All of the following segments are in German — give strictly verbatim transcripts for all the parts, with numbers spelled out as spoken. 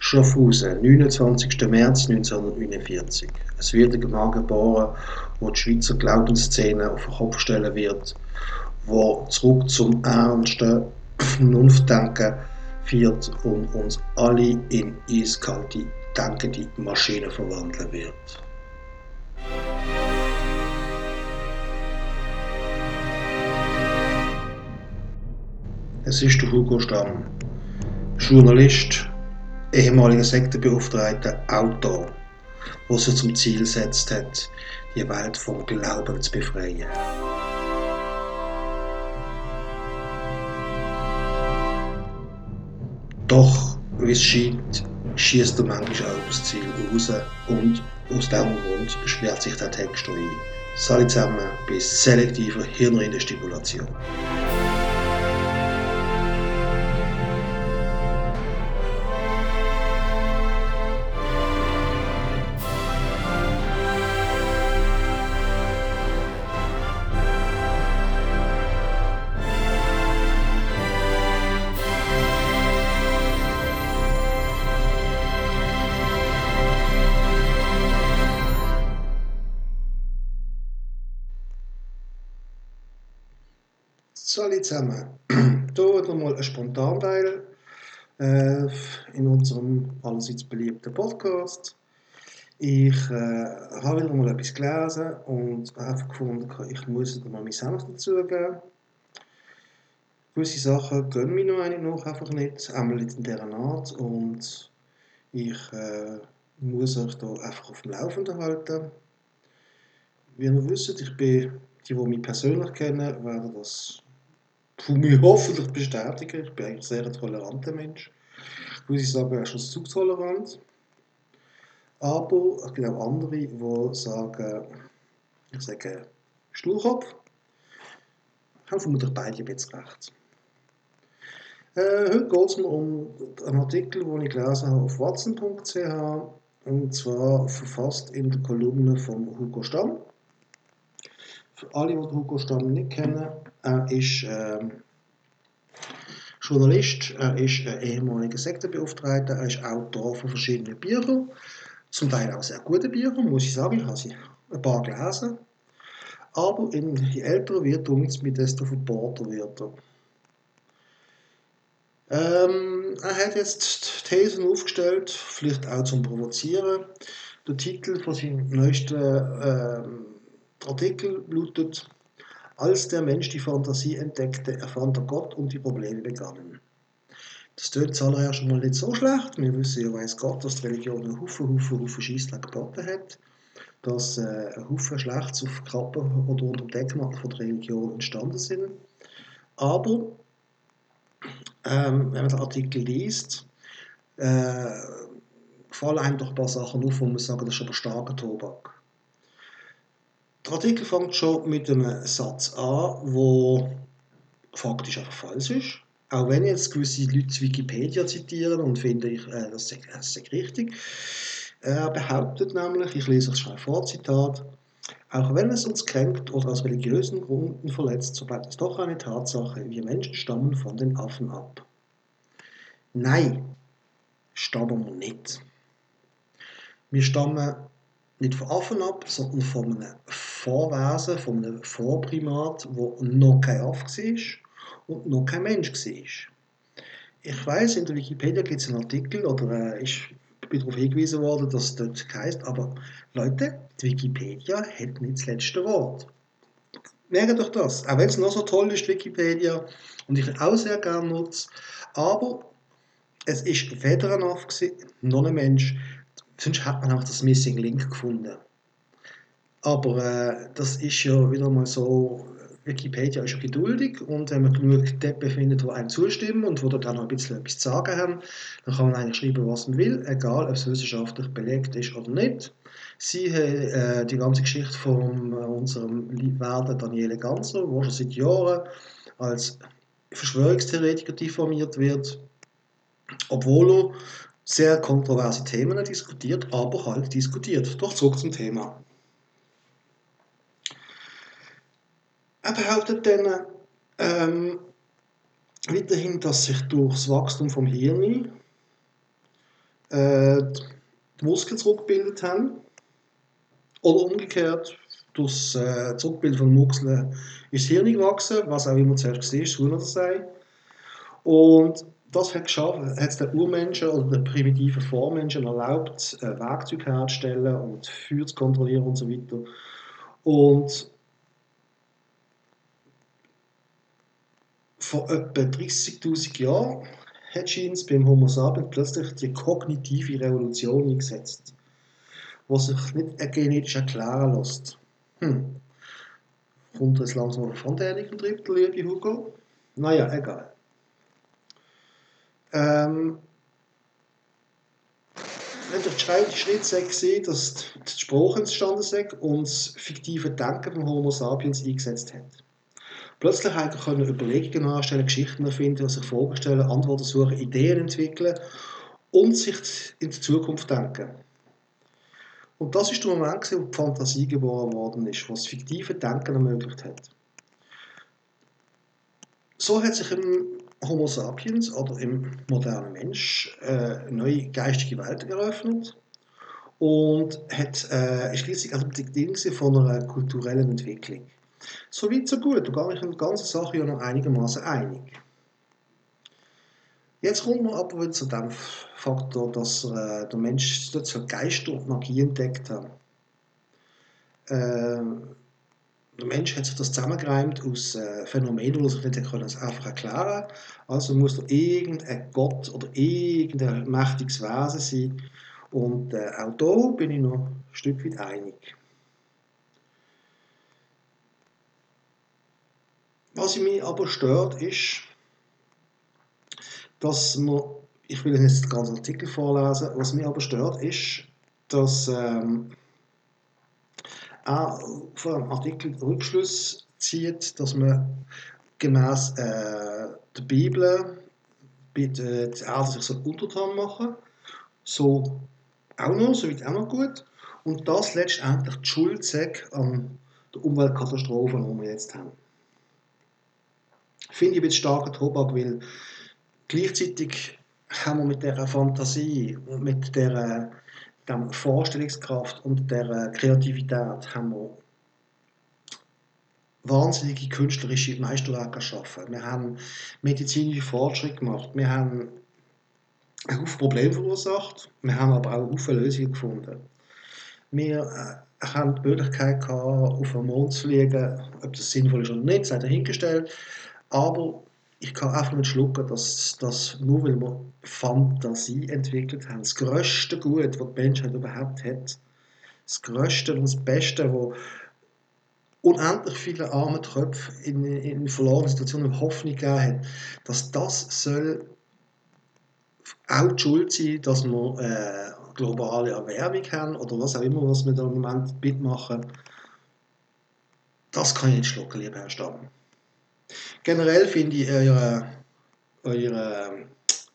Schaffhausen, neunundzwanzigster März neunzehnhundertneunundvierzig. Es wird ein Mann geboren, der die Schweizer Glaubensszene auf den Kopf stellen wird, der zurück zum ernsten Vernunftdenken führt und uns alle in eiskalte, denkende Maschinen verwandeln wird. Es ist der Hugo Stamm, Journalist, ehemaliger Sektenbeauftragter, Autor, der sich zum Ziel gesetzt hat, die Welt vom Glauben zu befreien. Doch, wie es scheint, schießt er manchmal auch aufs Ziel raus und aus diesem Grund sperrt sich der Text ein. Salut zusammen bei selektiver Hirnrindenstimulation. Salut zusammen. Hier wieder mal ein Spontanteil äh, in unserem allerseits beliebten Podcast. Ich äh, habe wieder mal etwas gelesen und habe gefunden, ich muss wieder mal meinen Senf dazugeben. Gewisse Sachen gehen mir noch eigentlich noch einfach nicht, einmal in dieser Art, und ich äh, muss euch da einfach auf dem Laufenden halten. Wie ihr wisst, ich bin, die, die mich persönlich kennen, werden das von mir hoffentlich bestätigen. Ich bin eigentlich sehr ein toleranter Mensch. Ich würde sagen, er ist schon zu tolerant. Aber es gibt auch andere, die sagen, ich sage Sturkopf. Haben vermutlich beide ein bisschen recht. Äh, heute geht es mir um einen Artikel, den ich gelesen habe auf watson punkt c h, und zwar verfasst in der Kolumne von Hugo Stamm. Für alle, die Hugo Stamm nicht kennen, er ist äh, Journalist, er ist ein ehemaliger Sektenbeauftragter, er ist Autor von verschiedenen Büchern, zum Teil auch sehr gute Bücher, muss ich sagen, ich habe sie ein paar gelesen. Aber in, je älter er wird, desto verbohrter wird er. Ähm, er hat jetzt Thesen aufgestellt, vielleicht auch zum Provozieren. Der Titel von seinem neuesten ähm, Artikel lautet: Als der Mensch die Fantasie entdeckte, erfand er Gott und die Probleme begannen. Das tut zuallererst mal nicht so schlecht. Wir wissen ja, weiss Gott, dass die Religion einen Haufen, Haufen, Haufen Scheissdreck geboten hat. Dass äh, ein Haufen Schlechtes auf Kappen oder unter dem Deckmantel von der Religion entstanden sind. Aber ähm, wenn man den Artikel liest, äh, fallen einem doch ein paar Sachen auf, wo man sagen, das ist aber starker Tobak. Der Artikel fängt schon mit einem Satz an, der faktisch einfach falsch ist. Auch wenn jetzt gewisse Leute Wikipedia zitieren und finde ich, äh, das sei, das sei richtig. Er behauptet nämlich, ich lese es schnell vor, Zitat: Auch wenn es uns kränkt oder aus religiösen Gründen verletzt, so bleibt es doch eine Tatsache, wir Menschen stammen von den Affen ab. Nein, stammen wir nicht. Wir stammen nicht von Affen ab, sondern von einem Vorwesen, von einem Vorprimat, der noch kein Affe war und noch kein Mensch war. Ich weiss, in der Wikipedia gibt es einen Artikel, oder äh, ich bin darauf hingewiesen worden, dass es dort heisst, aber Leute, die Wikipedia hat nicht das letzte Wort. Merkt euch das, auch wenn es noch so toll ist, Wikipedia, und ich auch sehr gerne nutze, aber es war weder ein Affe noch ein Mensch, sonst hat man auch das Missing Link gefunden. Aber äh, das ist ja wieder mal so, Wikipedia ist ja geduldig, und wenn man genug Deppen findet, die einem zustimmen und die dann noch ein bisschen etwas zu sagen haben, dann kann man eigentlich schreiben, was man will, egal ob es wissenschaftlich belegt ist oder nicht. Sie haben äh, die ganze Geschichte von äh, unserem werten Daniele Ganser, der schon seit Jahren als Verschwörungstheoretiker diffamiert wird, obwohl er sehr kontroverse Themen diskutiert, aber halt diskutiert. Doch zurück zum Thema. Er behauptet dann ähm, weiterhin, dass sich durch das Wachstum vom Hirn äh, die Muskeln zurückgebildet haben. Oder umgekehrt, durch das äh, Zurückbilden von Muskeln ist das Hirn gewachsen, was auch immer zuerst war, soll oder sei. Und das hat geschafft, hat es den Urmenschen oder den primitiven Vormenschen erlaubt, äh, Werkzeuge herzustellen und Feuer zu kontrollieren und so weiter. Und vor etwa dreißigtausend Jahren hat scheint beim Homo sapiens plötzlich die kognitive Revolution eingesetzt, die sich nicht genetisch erklären lässt. Hm, kommt jetzt langsam auf Handhebung drin, liebe Hugo? Naja, egal. Ähm, wenn der zweite Schritt sei, dass die Sprache entstanden sei und das fiktive Denken vom Homo sapiens eingesetzt hat. Plötzlich konnte er Überlegungen anstellen, Geschichten erfinden, sich Fragen stellen, Antworten suchen, Ideen entwickeln und sich in die Zukunft denken. Und das ist der Moment, wo die Fantasie geboren worden ist, was das fiktive Denken ermöglicht hat. So hat sich im Homo sapiens oder im modernen Mensch äh, neue geistige Welt eröffnet und hat, äh, ist schließlich also Bedingung von einer kulturellen Entwicklung. So weit, so gut. Da gehe ich in der ganzen Sache ja noch einigermaßen einig. Jetzt kommt man aber wieder zu dem Faktor, dass äh, der Mensch so Geister und Magie entdeckt hat. Äh, der Mensch hat sich das zusammengereimt aus äh, Phänomenen, die er sich nicht einfach erklären konnte. Also muss er irgendein Gott oder irgendein mächtiges Wesen sein. Und äh, auch da bin ich noch ein Stück weit einig. Was mich aber stört, ist, dass man, ich will jetzt den ganzen Artikel vorlesen, was mich aber stört, ist, dass ähm, er von einem Artikel Rückschluss zieht, dass man gemäß äh, der Bibel die Erde sich so untertan machen, so auch noch, so weit auch noch gut, und das letztendlich die Schuld sagt an der Umweltkatastrophe, die wir jetzt haben. Finde ich ein bisschen starker Tobak, weil gleichzeitig haben wir mit dieser Fantasie und mit dieser, dieser Vorstellungskraft und der Kreativität haben wir wahnsinnige künstlerische Meisterwerke geschaffen. Wir haben medizinische Fortschritte gemacht, wir haben ein Haufen Probleme verursacht, wir haben aber auch ein Haufen Lösungen gefunden. Wir äh, haben die Möglichkeit gehabt, auf den Mond zu fliegen, ob das sinnvoll ist oder nicht, sei dahingestellt. Aber ich kann einfach nicht schlucken, dass, dass nur weil wir Fantasie entwickelt haben, das grösste Gut, das die Menschheit überhaupt hat, das grösste und das Beste, wo unendlich viele arme Tröpfe in, in verlorenen Situationen Hoffnung gegeben hat, dass das soll auch die Schuld sein, dass wir äh, globale Erwärmung haben oder was auch immer, was wir da im Moment mitmachen. Das kann ich nicht schlucken, lieber Herr Stamm. Generell finde ich eure, eure,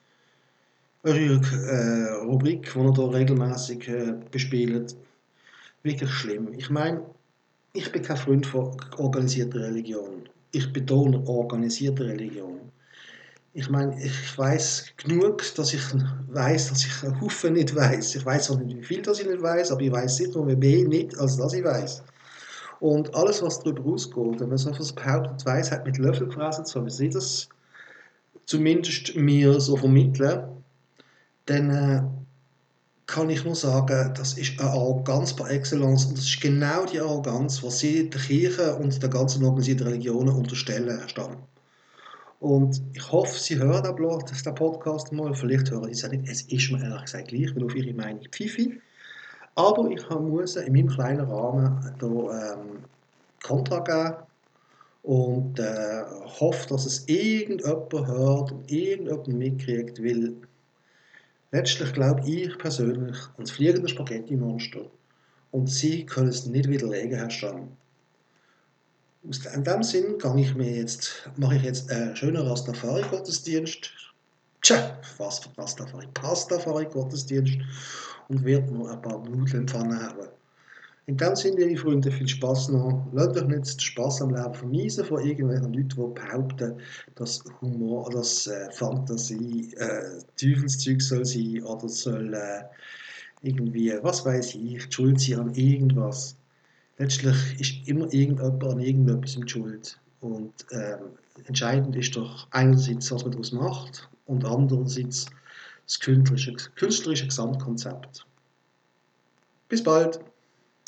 eure äh, Rubrik, die ihr hier regelmäßig äh, bespielt, wirklich schlimm. Ich meine, ich bin kein Freund von organisierter Religion. Ich betone organisierte Religion. Ich meine, ich weiß genug, dass ich weiß, dass ich einen Haufen nicht weiß. Ich weiß auch nicht, wie viel dass ich nicht weiß, aber ich weiß sicher mehr nicht, als dass ich weiß. Und alles, was darüber rausgeht, wenn man so etwas behauptet, Weisheit mit Löffel gefressen zu haben, wie sie das zumindest mir so vermitteln, dann äh, kann ich nur sagen, das ist eine Arroganz par excellence und das ist genau die Arroganz, was sie der Kirche und der ganzen organisierten Religionen unterstellen, Herr Stamm. Und ich hoffe, Sie hören den Podcast mal, vielleicht hören Sie es auch nicht, es ist mir ehrlich gesagt gleich, weil auf Ihre Meinung pfiffi. Aber ich muss in meinem kleinen Rahmen da ähm, Kontra geben und äh, hoffe, dass es irgendjemand hört und irgendjemand mitkriegt, weil letztlich glaube ich persönlich an das fliegende Spaghetti-Monster und Sie können es nicht widerlegen, Herr Stamm. In dem Sinn mache ich mir jetzt, mache ich jetzt einen schönen Rastafari-Gottesdienst. Tja, was für Rastafari? Pastafari-Gottesdienst und werde noch ein paar Nudeln in die Pfanne haben. In dem Sinne, liebe Freunde, viel Spaß noch. Lasst euch nicht den Spaß am Leben vermiesen von irgendwelchen Leuten, die behaupten, dass Humor, dass äh, Fantasie äh, Teufelszeug soll sein oder soll äh, irgendwie, was weiß ich, die Schuld sein an irgendwas. Letztlich ist immer irgendjemand an irgendetwas mit Schuld. Und ähm, entscheidend ist doch einerseits, was man daraus macht und andererseits das künstlerische, künstlerische Gesamtkonzept. Bis bald!